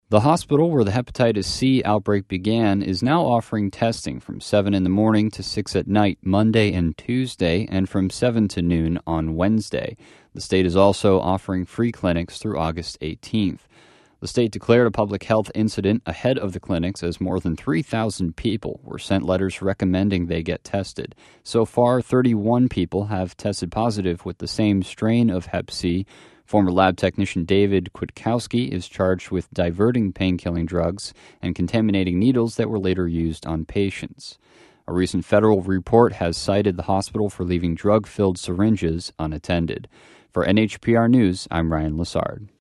The hospital where the hepatitis C outbreak began is now offering testing from 7 in the morning to 6 at night Monday and Tuesday, and from 7 to noon on Wednesday. The state is also offering free clinics through August 18th. The state declared a public health incident ahead of the clinics as more than 3,000 people were sent letters recommending they get tested. So far, 31 people have tested positive with the same strain of Hep C. Former lab technician David Kwiatkowski is charged with diverting pain-killing drugs and contaminating needles that were later used on patients. A recent federal report has cited the hospital for leaving drug-filled syringes unattended. For NHPR News, I'm Ryan Lessard.